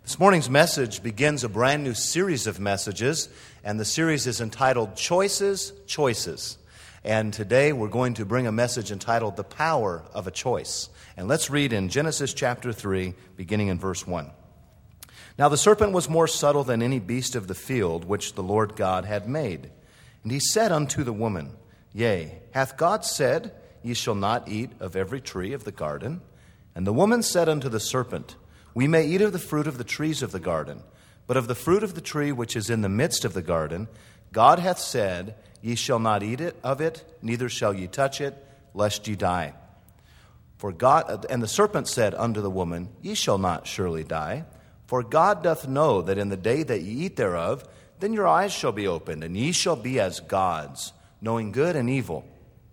This morning's message begins a brand new series of messages, and the series is entitled Choices, Choices. And today we're going to bring a message entitled The Power of a Choice. And let's read in Genesis chapter 3, beginning in verse 1. Now the serpent was more subtle than any beast of the field which the Lord God had made. And he said unto the woman, Yea, hath God said, Ye shall not eat of every tree of the garden? And the woman said unto the serpent, We may eat of the fruit of the trees of the garden, but of the fruit of the tree which is in the midst of the garden, God hath said, Ye shall not eat of it, neither shall ye touch it, lest ye die. And the serpent said unto the woman, Ye shall not surely die, for God doth know that in the day that ye eat thereof, then your eyes shall be opened, and ye shall be as gods, knowing good and evil.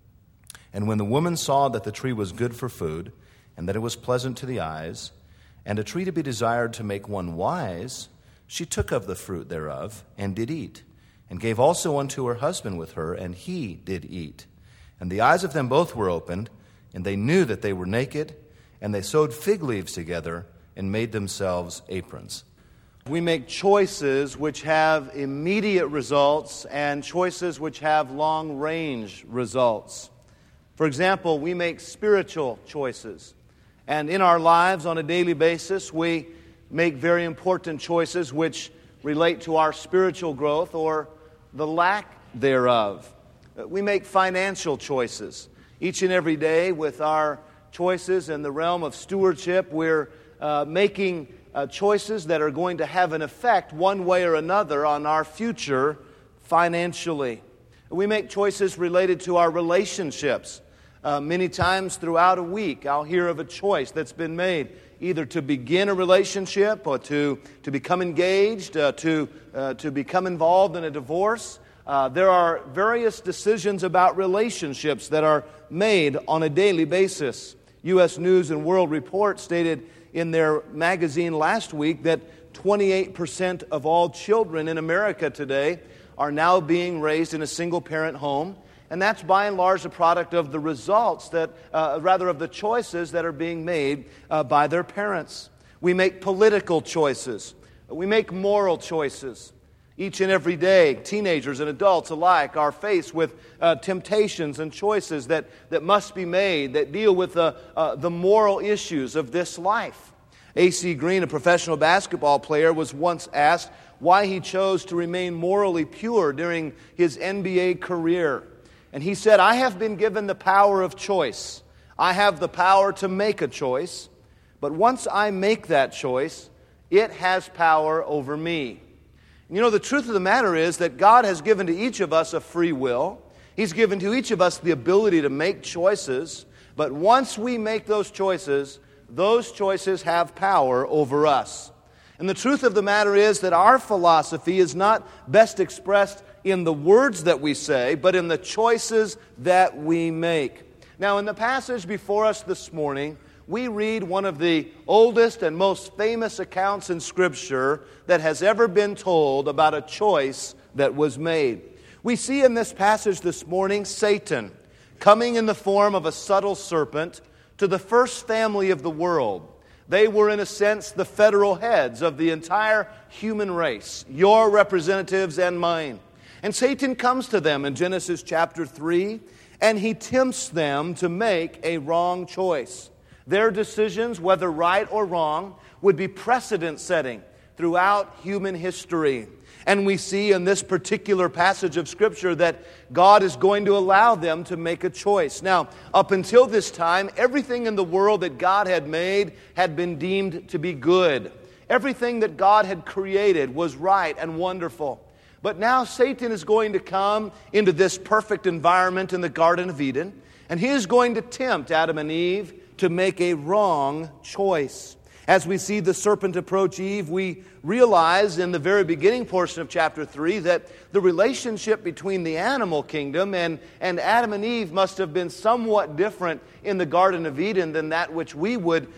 And when the woman saw that the tree was good for food, and that it was pleasant to the eyes, and a tree to be desired to make one wise, she took of the fruit thereof, and did eat, and gave also unto her husband with her, and he did eat. And the eyes of them both were opened, and they knew that they were naked, and they sewed fig leaves together, and made themselves aprons. We make choices which have immediate results, and choices which have long-range results. For example, we make spiritual choices. And in our lives on a daily basis, we make very important choices which relate to our spiritual growth or the lack thereof. We make financial choices. Each and every day with our choices in the realm of stewardship, we're making choices that are going to have an effect one way or another on our future financially. We make choices related to our relationships. Many times throughout a week, I'll hear of a choice that's been made, either to begin a relationship or to become engaged, to become involved in a divorce. There are various decisions about relationships that are made on a daily basis. U.S. News and World Report stated in their magazine last week that 28% of all children in America today are now being raised in a single-parent home. And that's by and large a product of the results of the choices that are being made by their parents. We make political choices. We make moral choices. Each and every day, teenagers and adults alike are faced with temptations and choices that must be made that deal with the moral issues of this life. A.C. Green, a professional basketball player, was once asked why he chose to remain morally pure during his NBA career. And he said, I have been given the power of choice. I have the power to make a choice. But once I make that choice, it has power over me. You know, the truth of the matter is that God has given to each of us a free will. He's given to each of us the ability to make choices. But once we make those choices have power over us. And the truth of the matter is that our philosophy is not best expressed in the words that we say, but in the choices that we make. Now, in the passage before us this morning, we read one of the oldest and most famous accounts in Scripture that has ever been told about a choice that was made. We see in this passage this morning Satan coming in the form of a subtle serpent to the first family of the world. They were, in a sense, the federal heads of the entire human race, your representatives and mine. And Satan comes to them in Genesis chapter 3, and he tempts them to make a wrong choice. Their decisions, whether right or wrong, would be precedent-setting throughout human history. And we see in this particular passage of Scripture that God is going to allow them to make a choice. Now, up until this time, everything in the world that God had made had been deemed to be good. Everything that God had created was right and wonderful. But now Satan is going to come into this perfect environment in the Garden of Eden, and he is going to tempt Adam and Eve to make a wrong choice. As we see the serpent approach Eve, we realize in the very beginning portion of chapter 3 that the relationship between the animal kingdom and Adam and Eve must have been somewhat different in the Garden of Eden than that which we would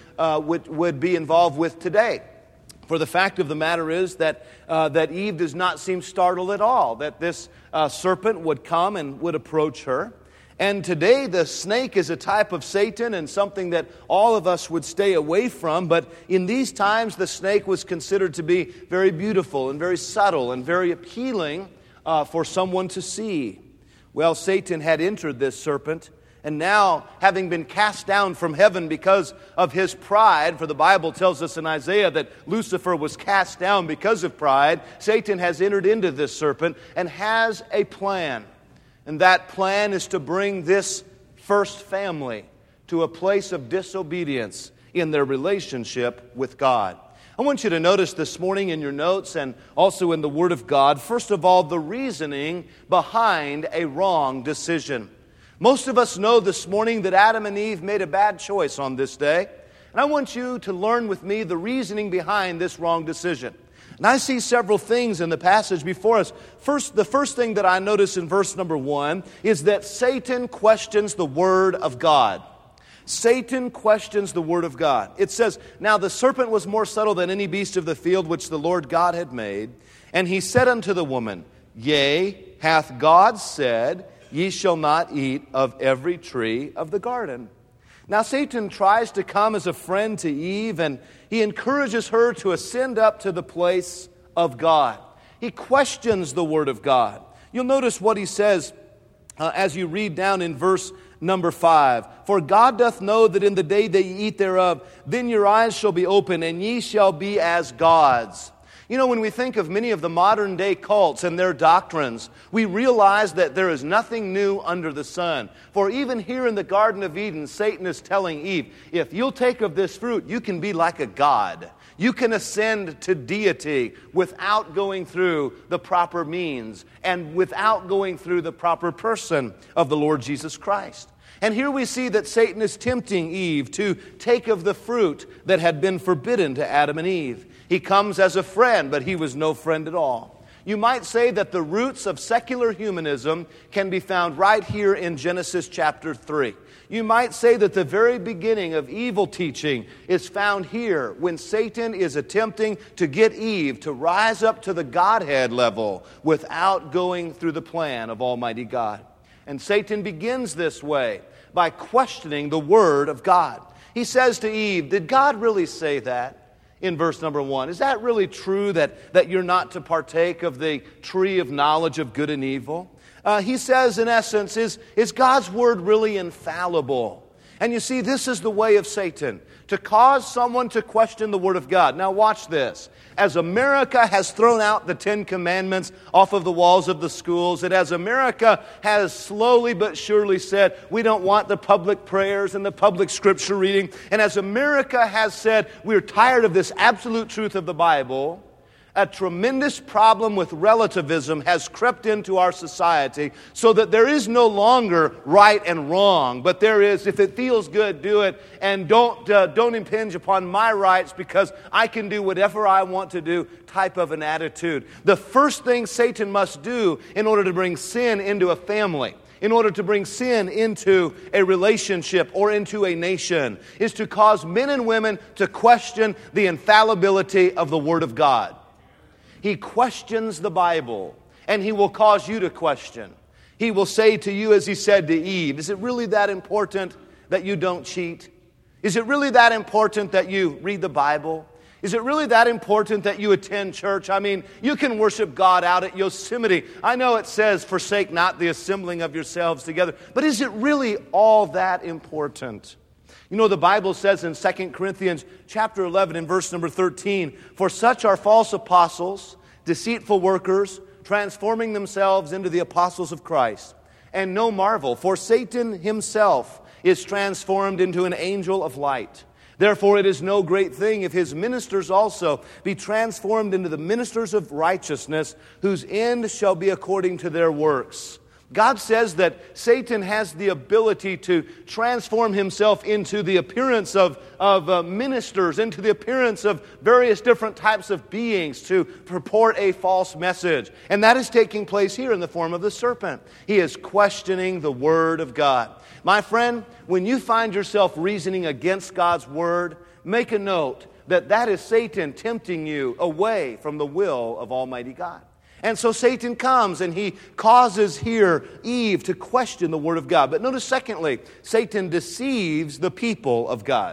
be involved with today. For the fact of the matter is that Eve does not seem startled at all, that this serpent would come and would approach her. And today the snake is a type of Satan and something that all of us would stay away from. But in these times, the snake was considered to be very beautiful and very subtle and very appealing for someone to see. Well, Satan had entered this serpent, and now, having been cast down from heaven because of his pride, for the Bible tells us in Isaiah that Lucifer was cast down because of pride, Satan has entered into this serpent and has a plan. And that plan is to bring this first family to a place of disobedience in their relationship with God. I want you to notice this morning in your notes and also in the Word of God, first of all, the reasoning behind a wrong decision. Most of us know this morning that Adam and Eve made a bad choice on this day. And I want you to learn with me the reasoning behind this wrong decision. And I see several things in the passage before us. The first thing that I notice in verse number 1 is that Satan questions the Word of God. Satan questions the Word of God. It says, "Now the serpent was more subtle than any beast of the field which the Lord God had made. And he said unto the woman, Yea, hath God said, Ye shall not eat of every tree of the garden." Now Satan tries to come as a friend to Eve, and he encourages her to ascend up to the place of God. He questions the Word of God. You'll notice what he says as you read down in verse number 5. "For God doth know that in the day that ye eat thereof, then your eyes shall be open, and ye shall be as gods." You know, when we think of many of the modern day cults and their doctrines, we realize that there is nothing new under the sun. For even here in the Garden of Eden, Satan is telling Eve, if you'll take of this fruit, you can be like a god. You can ascend to deity without going through the proper means and without going through the proper person of the Lord Jesus Christ. And here we see that Satan is tempting Eve to take of the fruit that had been forbidden to Adam and Eve. He comes as a friend, but he was no friend at all. You might say that the roots of secular humanism can be found right here in Genesis chapter 3. You might say that the very beginning of evil teaching is found here when Satan is attempting to get Eve to rise up to the Godhead level without going through the plan of Almighty God. And Satan begins this way by questioning the Word of God. He says to Eve, "Did God really say that?" In verse number 1. Is that really true that you're not to partake of the tree of knowledge of good and evil? He says, in essence, is God's Word really infallible? And you see, this is the way of Satan, to cause someone to question the Word of God. Now watch this. As America has thrown out the 10 Commandments off of the walls of the schools, and as America has slowly but surely said, we don't want the public prayers and the public scripture reading, and as America has said, we're tired of this absolute truth of the Bible, a tremendous problem with relativism has crept into our society so that there is no longer right and wrong, but there is, if it feels good, do it, and don't impinge upon my rights because I can do whatever I want to do type of an attitude. The first thing Satan must do in order to bring sin into a family, in order to bring sin into a relationship or into a nation, is to cause men and women to question the infallibility of the Word of God. He questions the Bible, and he will cause you to question. He will say to you, as he said to Eve, is it really that important that you don't cheat? Is it really that important that you read the Bible? Is it really that important that you attend church? I mean, you can worship God out at Yosemite. I know it says, forsake not the assembling of yourselves together, but is it really all that important? You know, the Bible says in 2 Corinthians chapter 11 and verse number 13, "For such are false apostles, deceitful workers, transforming themselves into the apostles of Christ. And no marvel, for Satan himself is transformed into an angel of light. Therefore it is no great thing if his ministers also be transformed into the ministers of righteousness, whose end shall be according to their works." God says that Satan has the ability to transform himself into the appearance of ministers, into the appearance of various different types of beings to purport a false message. And that is taking place here in the form of the serpent. He is questioning the Word of God. My friend, when you find yourself reasoning against God's Word, make a note that that is Satan tempting you away from the will of Almighty God. And so Satan comes and he causes here Eve to question the Word of God. But notice secondly, Satan deceives the people of God.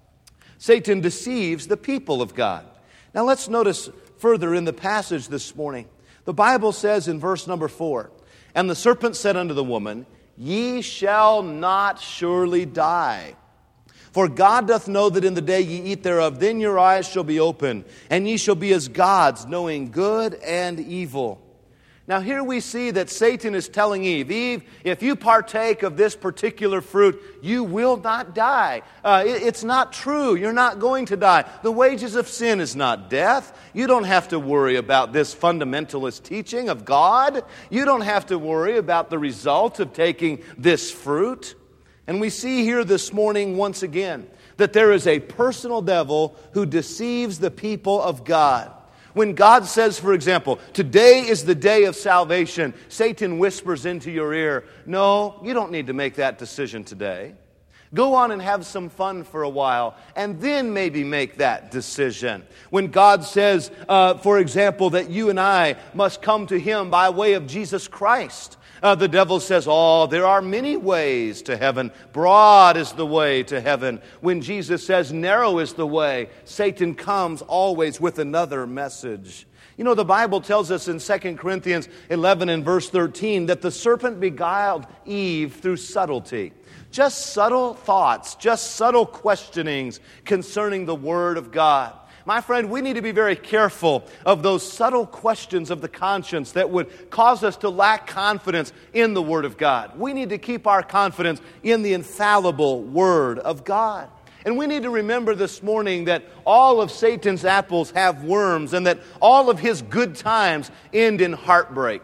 Satan deceives the people of God. Now let's notice further in the passage this morning. The Bible says in verse number 4, "And the serpent said unto the woman, Ye shall not surely die. For God doth know that in the day ye eat thereof, then your eyes shall be opened, and ye shall be as gods, knowing good and evil." Now here we see that Satan is telling Eve, Eve, if you partake of this particular fruit, you will not die. It's not true. You're not going to die. The wages of sin is not death. You don't have to worry about this fundamentalist teaching of God. You don't have to worry about the result of taking this fruit. And we see here this morning once again that there is a personal devil who deceives the people of God. When God says, for example, today is the day of salvation, Satan whispers into your ear, no, you don't need to make that decision today. Go on and have some fun for a while, and then maybe make that decision. When God says, for example, that you and I must come to Him by way of Jesus Christ, the devil says, oh, there are many ways to heaven. Broad is the way to heaven. When Jesus says narrow is the way, Satan comes always with another message. You know, the Bible tells us in 2 Corinthians 11 and verse 13 that the serpent beguiled Eve through subtlety. Just subtle thoughts, just subtle questionings concerning the Word of God. My friend, we need to be very careful of those subtle questions of the conscience that would cause us to lack confidence in the Word of God. We need to keep our confidence in the infallible Word of God. And we need to remember this morning that all of Satan's apples have worms and that all of his good times end in heartbreak.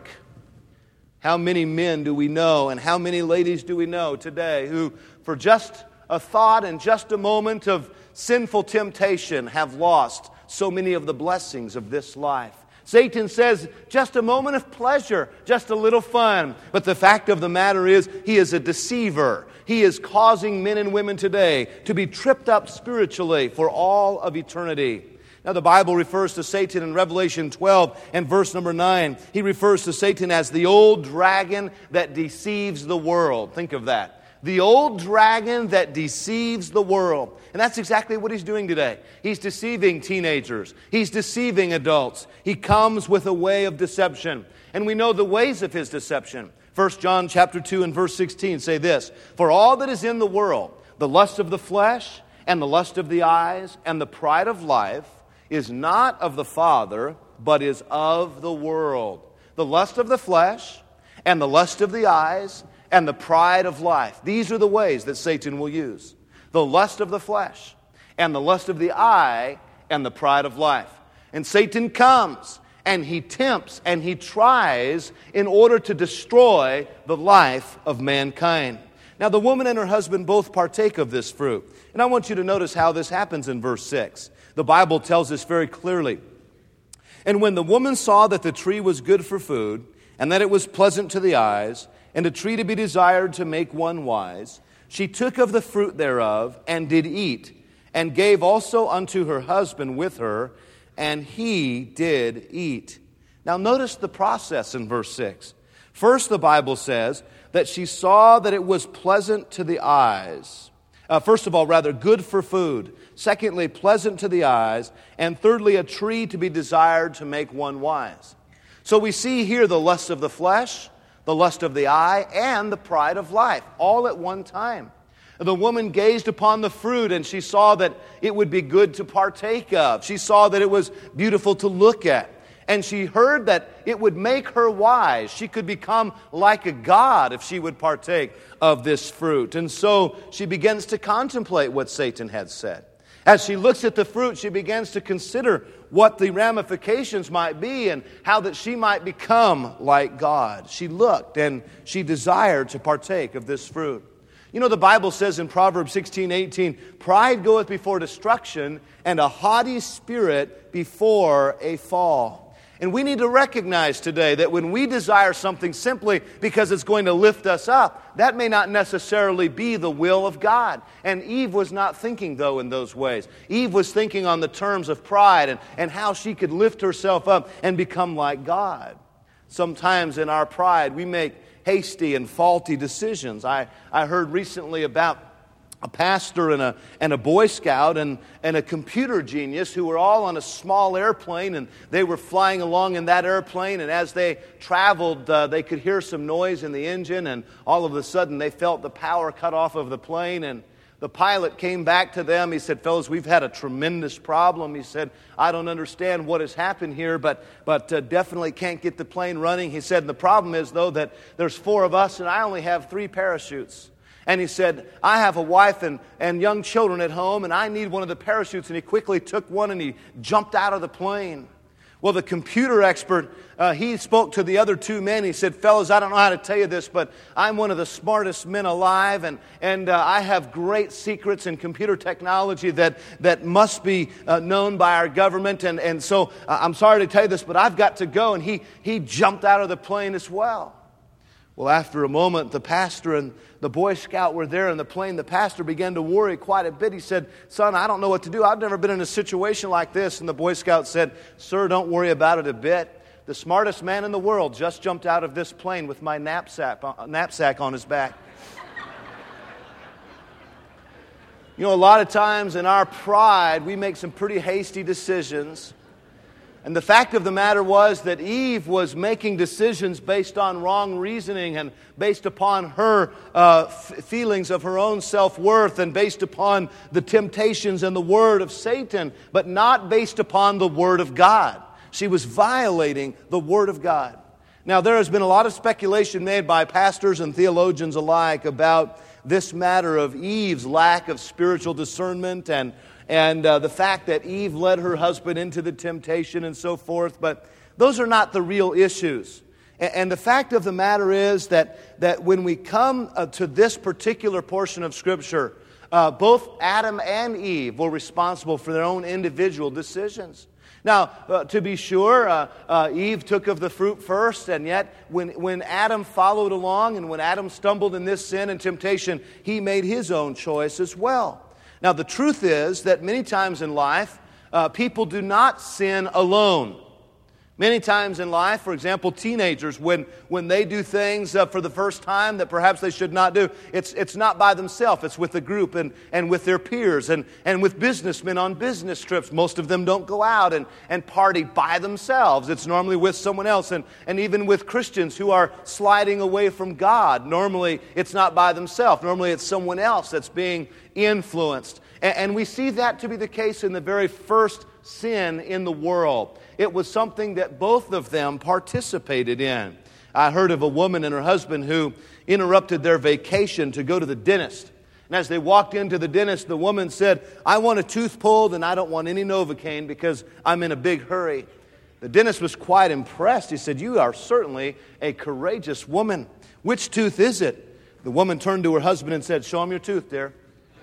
How many men do we know and how many ladies do we know today who, for just a thought and just a moment of sinful temptation, have lost so many of the blessings of this life? Satan says, just a moment of pleasure, just a little fun. But the fact of the matter is, he is a deceiver. He is causing men and women today to be tripped up spiritually for all of eternity. Now the Bible refers to Satan in Revelation 12 and verse number 9. He refers to Satan as the old dragon that deceives the world. Think of that. The old dragon that deceives the world. And that's exactly what he's doing today. He's deceiving teenagers. He's deceiving adults. He comes with a way of deception. And we know the ways of his deception. 1 John chapter 2 and verse 16 say this, "For all that is in the world, the lust of the flesh and the lust of the eyes and the pride of life is not of the Father, but is of the world." The lust of the flesh and the lust of the eyes and the pride of life. These are the ways that Satan will use. The lust of the flesh and the lust of the eye and the pride of life. And Satan comes and he tempts and he tries in order to destroy the life of mankind. Now the woman and her husband both partake of this fruit. And I want you to notice how this happens in verse 6. The Bible tells us very clearly. "And when the woman saw that the tree was good for food, and that it was pleasant to the eyes, and a tree to be desired to make one wise, she took of the fruit thereof, and did eat, and gave also unto her husband with her, and he did eat." Now notice the process in verse 6. First, the Bible says that she saw that it was pleasant to the eyes. First of all, good for food. Secondly, pleasant to the eyes. And thirdly, a tree to be desired to make one wise. So we see here the lust of the flesh, the lust of the eye, and the pride of life, all at one time. The woman gazed upon the fruit and she saw that it would be good to partake of. She saw that it was beautiful to look at. And she heard that it would make her wise. She could become like a god if she would partake of this fruit. And so she begins to contemplate what Satan had said. As she looks at the fruit, she begins to consider what the ramifications might be and how that she might become like God. She looked and she desired to partake of this fruit. You know, the Bible says in Proverbs 16:18, "Pride goeth before destruction, and a haughty spirit before a fall." And we need to recognize today that when we desire something simply because it's going to lift us up, that may not necessarily be the will of God. And Eve was not thinking, though, in those ways. Eve was thinking on the terms of pride and how she could lift herself up and become like God. Sometimes in our pride, we make hasty and faulty decisions. I heard recently about a pastor and a Boy Scout and a computer genius who were all on a small airplane, and they were flying along in that airplane, and as they traveled, they could hear some noise in the engine, and all of a sudden they felt the power cut off of the plane, and the pilot came back to them. He said, "Fellows, we've had a tremendous problem." He said, "I don't understand what has happened here, but definitely can't get the plane running." He said, "The problem is, though, that there's 4 of us, and I only have 3 parachutes." And he said, "I have a wife and young children at home, and I need one of the parachutes." And he quickly took one and he jumped out of the plane. Well, the computer expert, he spoke to the other 2 men. He said, "Fellows, I don't know how to tell you this, but I'm one of the smartest men alive, and I have great secrets in computer technology that must be known by our government. And so I'm sorry to tell you this, but I've got to go." And he jumped out of the plane as well. Well, after a moment, the pastor and the Boy Scout were there in the plane. The pastor began to worry quite a bit. He said, "Son, I don't know what to do. I've never been in a situation like this." And the Boy Scout said, "Sir, don't worry about it a bit. The smartest man in the world just jumped out of this plane with my knapsack on his back." You know, a lot of times in our pride, we make some pretty hasty decisions. And the fact of the matter was that Eve was making decisions based on wrong reasoning and based upon her feelings of her own self-worth and based upon the temptations and the word of Satan, but not based upon the word of God. She was violating the word of God. Now, there has been a lot of speculation made by pastors and theologians alike about this matter of Eve's lack of spiritual discernment and the fact that Eve led her husband into the temptation and so forth. But those are not the real issues. And the fact of the matter is that when we come to this particular portion of Scripture, both Adam and Eve were responsible for their own individual decisions. Now, to be sure, Eve took of the fruit first, and yet when Adam followed along and when Adam stumbled in this sin and temptation, he made his own choice as well. Now, the truth is that many times in life, people do not sin alone. Many times in life, for example, teenagers, when they do things for the first time that perhaps they should not do, it's not by themselves. It's with a group and with their peers and with businessmen on business trips. Most of them don't go out and party by themselves. It's normally with someone else. And even with Christians who are sliding away from God, normally it's not by themselves. Normally it's someone else that's being influenced. And we see that to be the case in the very first sin in the world. It was something that both of them participated in. I heard of a woman and her husband who interrupted their vacation to go to the dentist. And as they walked into the dentist, the woman said, "I want a tooth pulled and I don't want any Novocaine because I'm in a big hurry." The dentist was quite impressed. He said, "You are certainly a courageous woman. Which tooth is it?" The woman turned to her husband and said, "Show him your tooth, dear."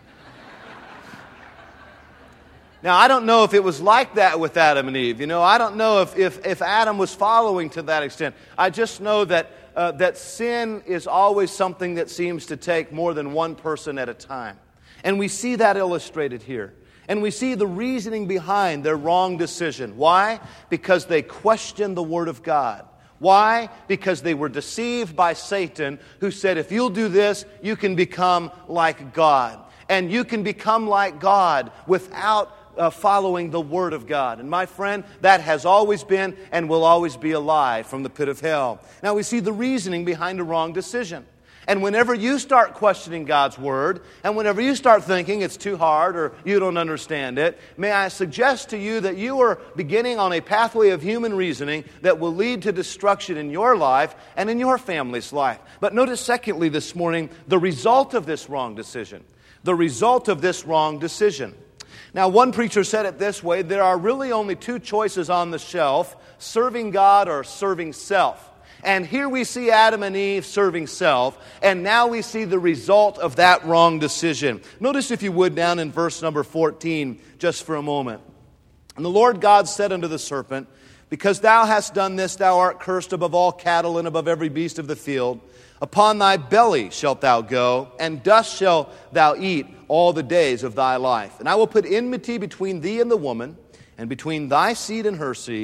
Now, I don't know if it was like that with Adam and Eve. You know, I don't know if Adam was following to that extent. I just know that sin is always something that seems to take more than one person at a time. And we see that illustrated here. And we see the reasoning behind their wrong decision. Why? Because they questioned the Word of God. Why? Because they were deceived by Satan, who said, if you'll do this, you can become like God. And you can become like God without following the Word of God. And my friend, that has always been and will always be a lie from the pit of hell. Now we see the reasoning behind a wrong decision. And whenever you start questioning God's Word, and whenever you start thinking it's too hard or you don't understand it, may I suggest to you that you are beginning on a pathway of human reasoning that will lead to destruction in your life and in your family's life. But notice secondly this morning, the result of this wrong decision. The result of this wrong decision. Now, one preacher said it this way: there are really only 2 choices on the shelf, serving God or serving self. And here we see Adam and Eve serving self, and now we see the result of that wrong decision. Notice, if you would, down in verse number 14, just for a moment. And the Lord God said unto the serpent, because thou hast done this, thou art cursed above all cattle and above every beast of the field. Upon thy belly shalt thou go, and dust shalt thou eat all the days of thy life. And I will put enmity between thee and the woman, and between thy seed and her seed.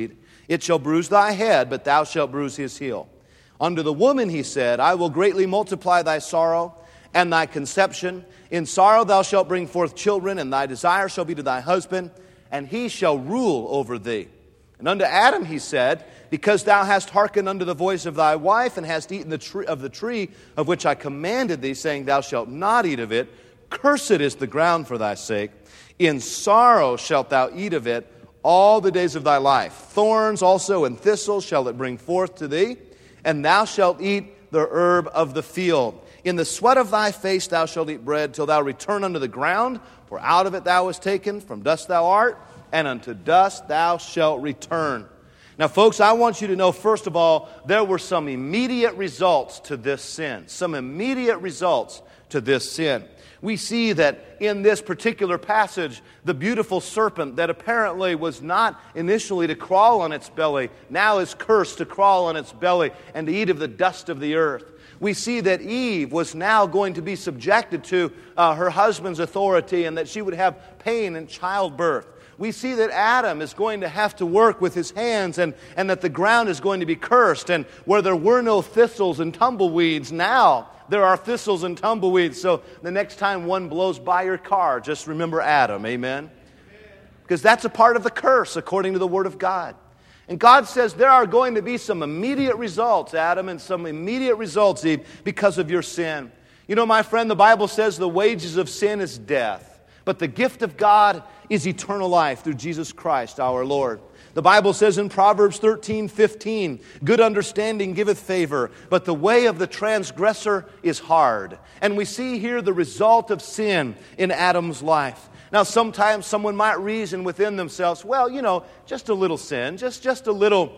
It shall bruise thy head, but thou shalt bruise his heel. Unto the woman he said, I will greatly multiply thy sorrow and thy conception. In sorrow thou shalt bring forth children, and thy desire shall be to thy husband, and he shall rule over thee. And unto Adam he said, because thou hast hearkened unto the voice of thy wife, and hast eaten of the tree of which I commanded thee, saying, thou shalt not eat of it, cursed is the ground for thy sake. In sorrow shalt thou eat of it all the days of thy life. Thorns also and thistles shall it bring forth to thee, and thou shalt eat the herb of the field. In the sweat of thy face thou shalt eat bread, till thou return unto the ground, for out of it thou wast taken, from dust thou art, and unto dust thou shalt return. Now, folks, I want you to know, first of all, there were some immediate results to this sin. Some immediate results to this sin. We see that in this particular passage, the beautiful serpent that apparently was not initially to crawl on its belly, now is cursed to crawl on its belly and to eat of the dust of the earth. We see that Eve was now going to be subjected to her husband's authority, and that she would have pain in childbirth. We see that Adam is going to have to work with his hands, and that the ground is going to be cursed. And where there were no thistles and tumbleweeds, now there are thistles and tumbleweeds. So the next time one blows by your car, just remember Adam, amen? Because that's a part of the curse according to the Word of God. And God says there are going to be some immediate results, Adam, and some immediate results, Eve, because of your sin. You know, my friend, the Bible says the wages of sin is death. But the gift of God is eternal life through Jesus Christ our Lord. The Bible says in Proverbs 13:15, good understanding giveth favor, but the way of the transgressor is hard. And we see here the result of sin in Adam's life. Now, sometimes someone might reason within themselves, well, you know, just a little sin, just a little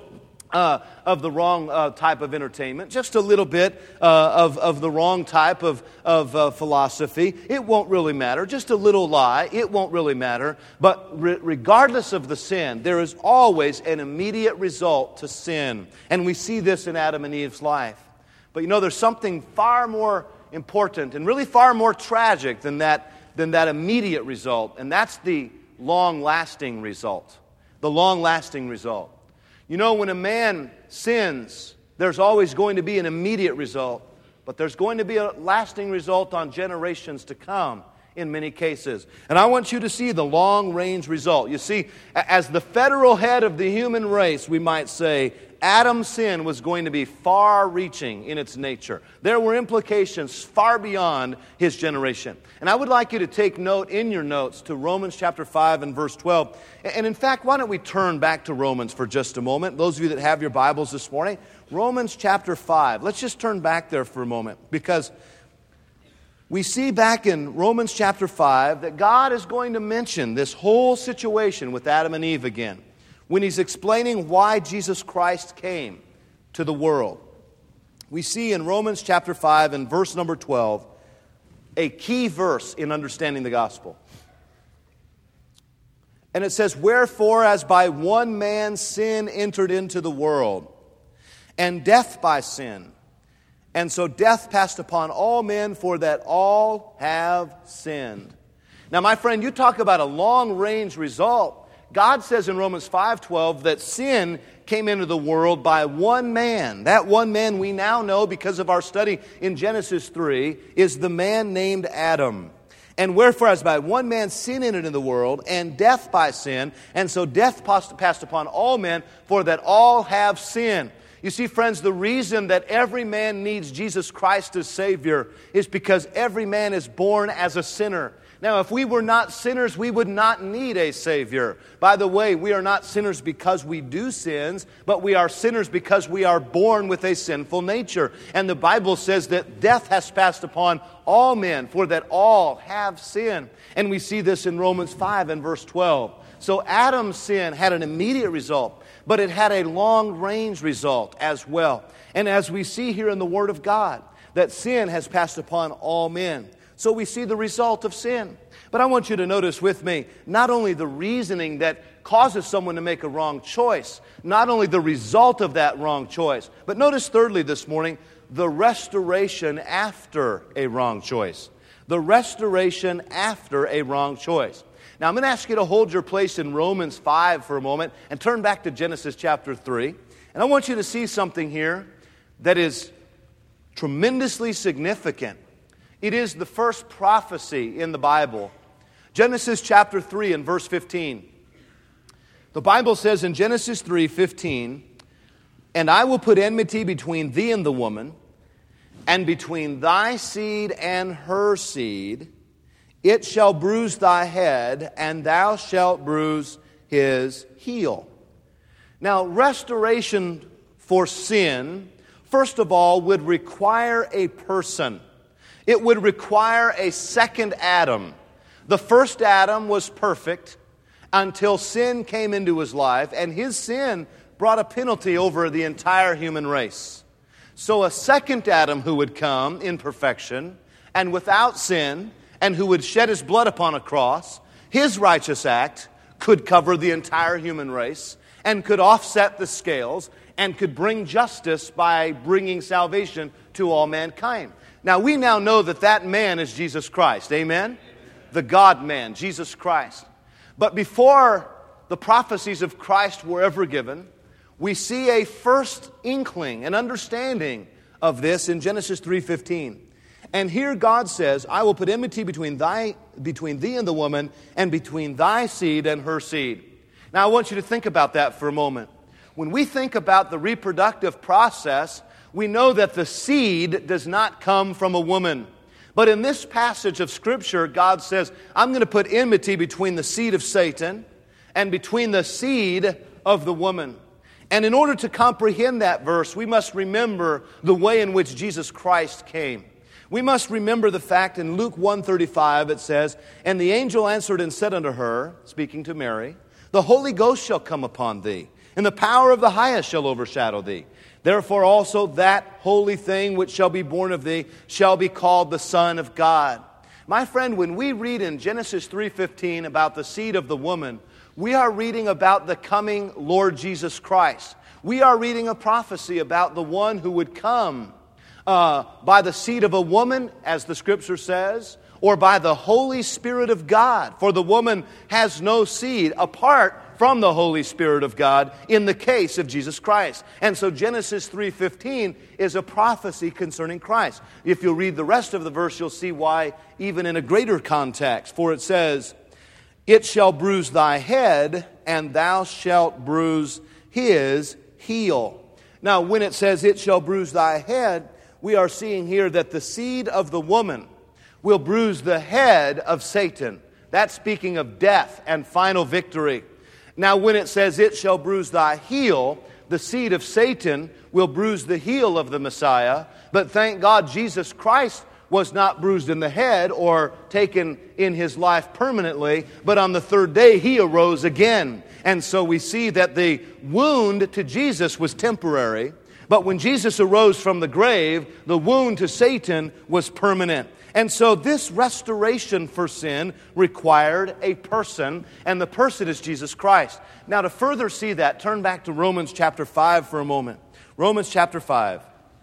of the wrong type of entertainment, just a little bit of the wrong type of philosophy. It won't really matter. Just a little lie. It won't really matter. But regardless of the sin, there is always an immediate result to sin. And we see this in Adam and Eve's life. But you know, there's something far more important and really far more tragic than that immediate result. And that's the long-lasting result. The long-lasting result. You know, when a man sins, there's always going to be an immediate result, but there's going to be a lasting result on generations to come in many cases. And I want you to see the long-range result. You see, as the federal head of the human race, we might say, Adam's sin was going to be far-reaching in its nature. There were implications far beyond his generation. And I would like you to take note in your notes to Romans chapter 5 and verse 12. And in fact, why don't we turn back to Romans for just a moment? Those of you that have your Bibles this morning, Romans chapter 5. Let's just turn back there for a moment, because we see back in Romans chapter 5 that God is going to mention this whole situation with Adam and Eve again, when He's explaining why Jesus Christ came to the world. We see in Romans chapter 5 and verse number 12, a key verse in understanding the gospel. And it says, wherefore as by one man sin entered into the world, and death by sin, and so death passed upon all men, for that all have sinned. Now, my friend, you talk about a long-range result. God says in Romans 5:12 that sin came into the world by one man. That one man we now know, because of our study in Genesis 3, is the man named Adam. And wherefore as by one man sin entered into the world, and death by sin, and so death passed upon all men, for that all have sinned. You see, friends, the reason that every man needs Jesus Christ as Savior is because every man is born as a sinner. Now, if we were not sinners, we would not need a Savior. By the way, we are not sinners because we do sins, but we are sinners because we are born with a sinful nature. And the Bible says that death has passed upon all men, for that all have sinned. And we see this in Romans 5 and verse 12. So Adam's sin had an immediate result, but it had a long-range result as well. And as we see here in the Word of God, that sin has passed upon all men. So we see the result of sin. But I want you to notice with me, not only the reasoning that causes someone to make a wrong choice, not only the result of that wrong choice, but notice thirdly this morning, the restoration after a wrong choice. The restoration after a wrong choice. Now, I'm going to ask you to hold your place in Romans 5 for a moment and turn back to Genesis chapter 3. And I want you to see something here that is tremendously significant. It is the first prophecy in the Bible. Genesis chapter 3 and verse 15. The Bible says in Genesis 3:15, "And I will put enmity between thee and the woman, and between thy seed and her seed. It shall bruise thy head, and thou shalt bruise his heel." Now, restoration for sin, first of all, would require a person. It would require a second Adam. The first Adam was perfect until sin came into his life, and his sin brought a penalty over the entire human race. So a second Adam who would come in perfection and without sin, and who would shed his blood upon a cross, his righteous act could cover the entire human race and could offset the scales and could bring justice by bringing salvation to all mankind. Now, we now know that that man is Jesus Christ. Amen? The God-man, Jesus Christ. But before the prophecies of Christ were ever given, we see a first inkling, an understanding of this in Genesis 3:15. And here God says, "I will put enmity between thee and the woman, and between thy seed and her seed." Now I want you to think about that for a moment. When we think about the reproductive process, we know that the seed does not come from a woman. But in this passage of Scripture, God says, "I'm going to put enmity between the seed of Satan and between the seed of the woman." And in order to comprehend that verse, we must remember the way in which Jesus Christ came. We must remember the fact in Luke 1:35 it says, "And the angel answered and said unto her," speaking to Mary, "The Holy Ghost shall come upon thee, and the power of the highest shall overshadow thee. Therefore also that holy thing which shall be born of thee shall be called the Son of God." My friend, when we read in Genesis 3:15 about the seed of the woman, we are reading about the coming Lord Jesus Christ. We are reading a prophecy about the one who would come by the seed of a woman, as the Scripture says, or by the Holy Spirit of God. For the woman has no seed apart from the Holy Spirit of God in the case of Jesus Christ. And so Genesis 3:15 is a prophecy concerning Christ. If you'll read the rest of the verse, you'll see why even in a greater context. For it says, "It shall bruise thy head, and thou shalt bruise his heel." Now, when it says, "It shall bruise thy head," we are seeing here that the seed of the woman will bruise the head of Satan. That's speaking of death and final victory. Now, when it says, "It shall bruise thy heel," the seed of Satan will bruise the heel of the Messiah. But thank God Jesus Christ was not bruised in the head or taken in his life permanently, but on the third day he arose again. And so we see that the wound to Jesus was temporary, but when Jesus arose from the grave, the wound to Satan was permanent. And so this restoration for sin required a person, and the person is Jesus Christ. Now, to further see that, turn back to Romans chapter 5 for a moment. Romans chapter 5.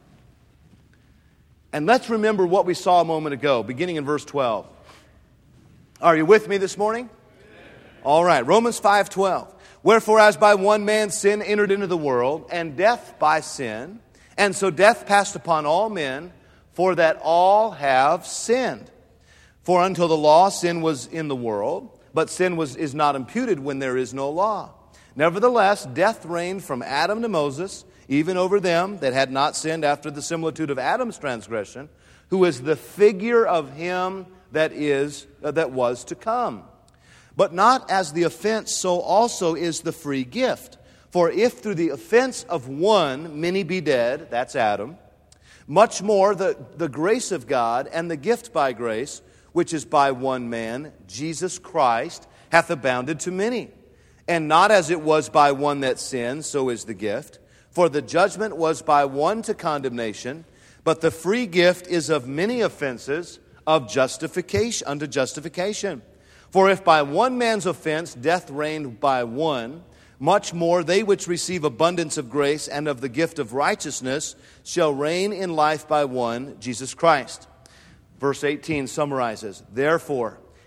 And let's remember what we saw a moment ago, beginning in verse 12. Are you with me this morning? All right, Romans 5:12. "Wherefore, as by one man sin entered into the world, and death by sin, and so death passed upon all men, for that all have sinned. For until the law, sin was in the world, but sin is not imputed when there is no law. Nevertheless, death reigned from Adam to Moses, even over them that had not sinned after the similitude of Adam's transgression, who is the figure of him that was to come. But not as the offense, so also is the free gift. For if through the offense of one many be dead," that's Adam, "much more the grace of God and the gift by grace, which is by one man, Jesus Christ, hath abounded to many. And not as it was by one that sinned, so is the gift. For the judgment was by one to condemnation, but the free gift is of many offenses of justification unto justification. For if by one man's offense death reigned by one, much more they which receive abundance of grace and of the gift of righteousness shall reign in life by one, Jesus Christ." Verse 18 summarizes, "Therefore,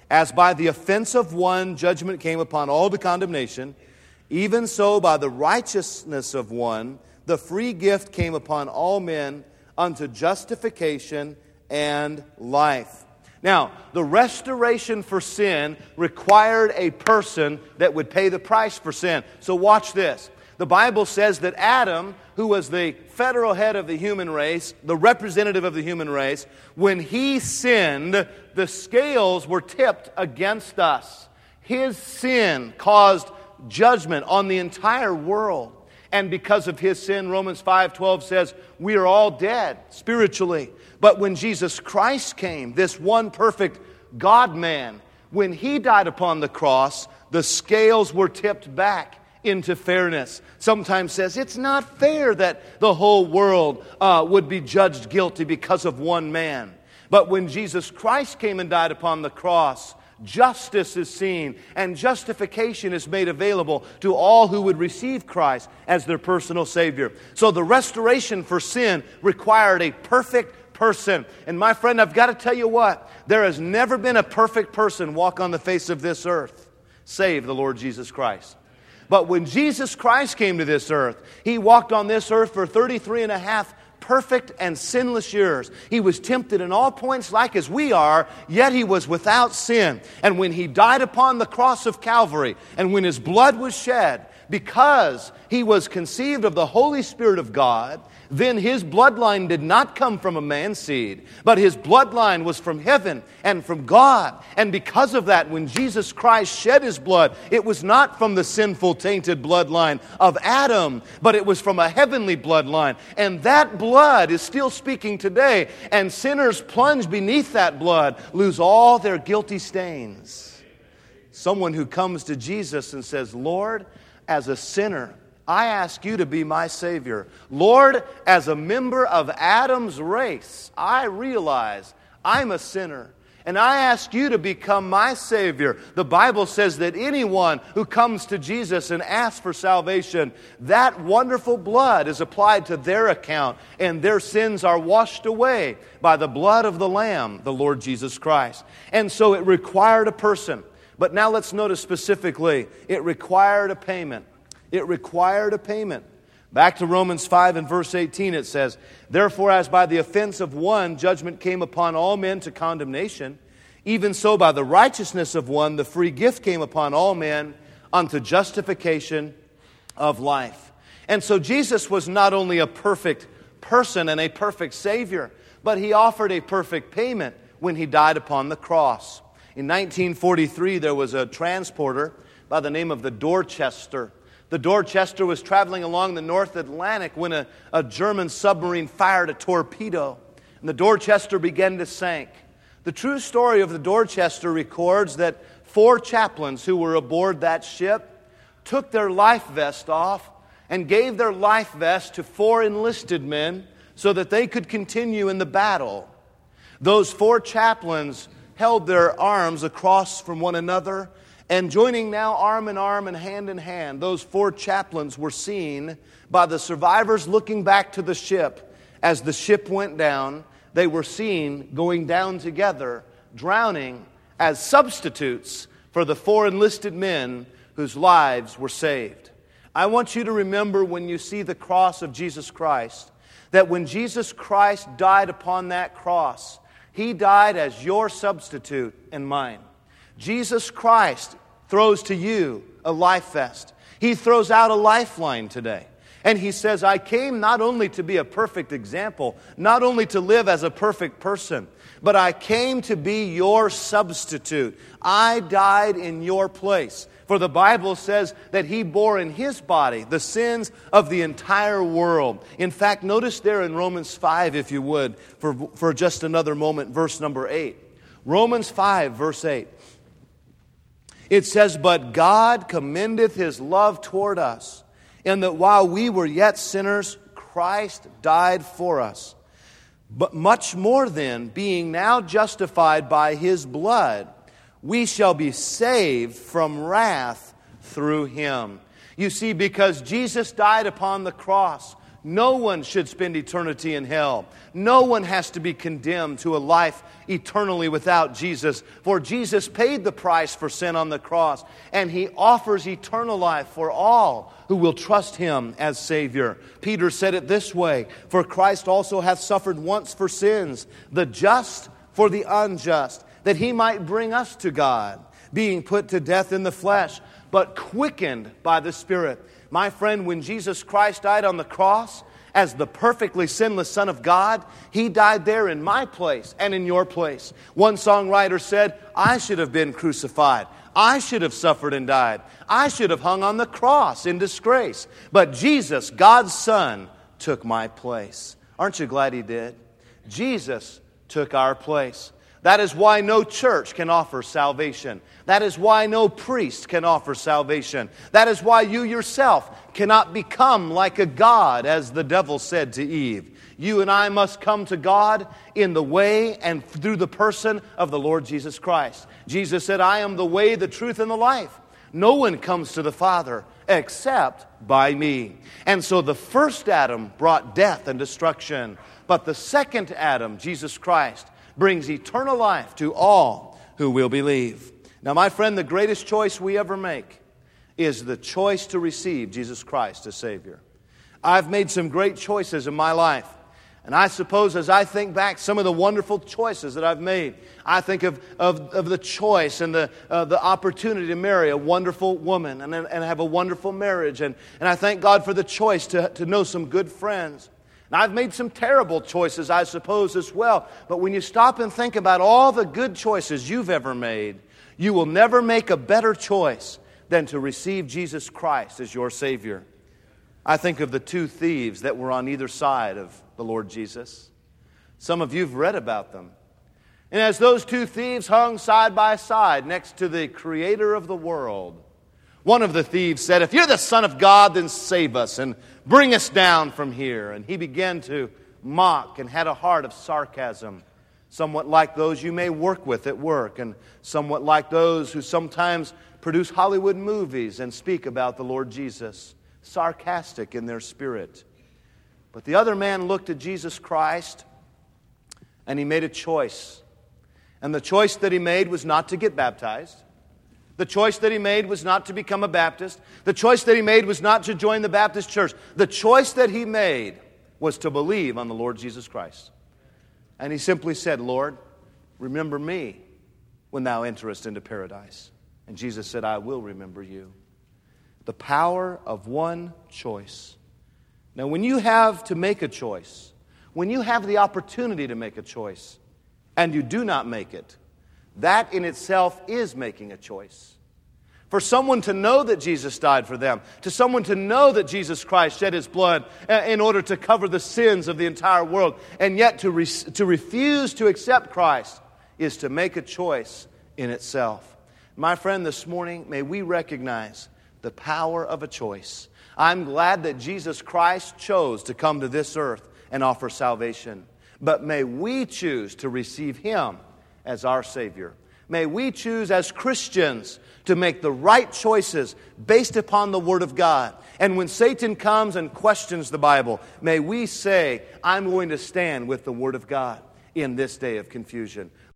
as by the offense of one judgment came upon all to condemnation, even so by the righteousness of one the free gift came upon all men unto justification and life. Now, the restoration for sin required a person that would pay the price for sin. So watch this. The Bible says that Adam, who was the federal head of the human race, the representative of the human race, when he sinned, the scales were tipped against us. His sin caused judgment on the entire world. And because of his sin, Romans 5:12 says, we are all dead spiritually. But when Jesus Christ came, this one perfect God-man, when He died upon the cross, the scales were tipped back into fairness. Sometimes says it's not fair that the whole world would be judged guilty because of one man. But when Jesus Christ came and died upon the cross, justice is seen and justification is made available to all who would receive Christ as their personal Savior. So the restoration for sin required a perfect person. And my friend, I've got to tell you what, there has never been a perfect person walk on the face of this earth, save the Lord Jesus Christ. But when Jesus Christ came to this earth, He walked on this earth for 33 and a half perfect and sinless years. He was tempted in all points like as we are, yet He was without sin. And when He died upon the cross of Calvary, and when His blood was shed, because He was conceived of the Holy Spirit of God, then His bloodline did not come from a man's seed, but His bloodline was from heaven and from God. And because of that, when Jesus Christ shed His blood, it was not from the sinful, tainted bloodline of Adam, but it was from a heavenly bloodline. And that blood is still speaking today, and sinners plunge beneath that blood lose all their guilty stains. Someone who comes to Jesus and says, Lord, as a sinner, I ask You to be my Savior. Lord, as a member of Adam's race, I realize I'm a sinner, and I ask You to become my Savior. The Bible says that anyone who comes to Jesus and asks for salvation, that wonderful blood is applied to their account, and their sins are washed away by the blood of the Lamb, the Lord Jesus Christ. And so it required a person. But now let's notice specifically, it required a payment. It required a payment. Back to Romans 5 and verse 18 it says, therefore as by the offense of one judgment came upon all men to condemnation, even so by the righteousness of one the free gift came upon all men unto justification of life. And so Jesus was not only a perfect person and a perfect Savior, but He offered a perfect payment when He died upon the cross. In 1943 there was a transporter by the name of the Dorchester. The Dorchester was traveling along the North Atlantic when a German submarine fired a torpedo, and the Dorchester began to sink. The true story of the Dorchester records that 4 chaplains who were aboard that ship took their life vest off and gave their life vest to 4 enlisted men so that they could continue in the battle. Those 4 chaplains held their arms across from one another, and joining now arm in arm and hand in hand, those 4 chaplains were seen by the survivors looking back to the ship. As the ship went down, they were seen going down together, drowning as substitutes for the 4 enlisted men whose lives were saved. I want you to remember when you see the cross of Jesus Christ, that when Jesus Christ died upon that cross, He died as your substitute and mine. Jesus Christ throws to you a life vest. He throws out a lifeline today. And He says, I came not only to be a perfect example, not only to live as a perfect person, but I came to be your substitute. I died in your place. For the Bible says that He bore in His body the sins of the entire world. In fact, notice there in Romans 5, if you would, for just another moment, verse number 8. Romans 5, verse 8. It says, but God commendeth His love toward us, in that while we were yet sinners, Christ died for us. But much more then, being now justified by His blood, we shall be saved from wrath through Him. You see, because Jesus died upon the cross, No one should spend eternity in hell. No one has to be condemned to a life eternally without Jesus. For Jesus paid the price for sin on the cross, and He offers eternal life for all who will trust Him as Savior. Peter said it this way, "For Christ also hath suffered once for sins, the just for the unjust, that He might bring us to God, being put to death in the flesh, but quickened by the Spirit." My friend, when Jesus Christ died on the cross as the perfectly sinless Son of God, He died there in my place and in your place. One songwriter said, "I should have been crucified. I should have suffered and died. I should have hung on the cross in disgrace. But Jesus, God's Son, took my place." Aren't you glad He did? Jesus took our place. That is why no church can offer salvation. That is why no priest can offer salvation. That is why you yourself cannot become like a god, as the devil said to Eve. You and I must come to God in the way and through the person of the Lord Jesus Christ. Jesus said, "I am the way, the truth, and the life. No one comes to the Father except by me." And so the first Adam brought death and destruction. But the second Adam, Jesus Christ, brings eternal life to all who will believe. Now, my friend, the greatest choice we ever make is the choice to receive Jesus Christ as Savior. I've made some great choices in my life. And I suppose as I think back some of the wonderful choices that I've made, I think of the choice and the opportunity to marry a wonderful woman and have a wonderful marriage. And I thank God for the choice to know some good friends. Now, I've made some terrible choices, I suppose, as well. But when you stop and think about all the good choices you've ever made, you will never make a better choice than to receive Jesus Christ as your Savior. I think of the two thieves that were on either side of the Lord Jesus. Some of you have read about them. And as those two thieves hung side by side next to the Creator of the world, one of the thieves said, "If you're the Son of God, then save us and bring us down from here." And he began to mock and had a heart of sarcasm, somewhat like those you may work with at work, and somewhat like those who sometimes produce Hollywood movies and speak about the Lord Jesus, sarcastic in their spirit. But the other man looked at Jesus Christ and he made a choice. And the choice that he made was not to get baptized. The choice that he made was not to become a Baptist. The choice that he made was not to join the Baptist church. The choice that he made was to believe on the Lord Jesus Christ. And he simply said, "Lord, remember me when thou enterest into paradise." And Jesus said, "I will remember you." The power of one choice. Now, when you have to make a choice, when you have the opportunity to make a choice, and you do not make it, that in itself is making a choice. For someone to know that Jesus died for them, to someone to know that Jesus Christ shed His blood in order to cover the sins of the entire world, and yet to refuse to accept Christ, is to make a choice in itself. My friend, this morning, may we recognize the power of a choice. I'm glad that Jesus Christ chose to come to this earth and offer salvation. But may we choose to receive Him as our Savior. May we choose as Christians to make the right choices based upon the Word of God. And when Satan comes and questions the Bible, may we say, "I'm going to stand with the Word of God in this day of confusion."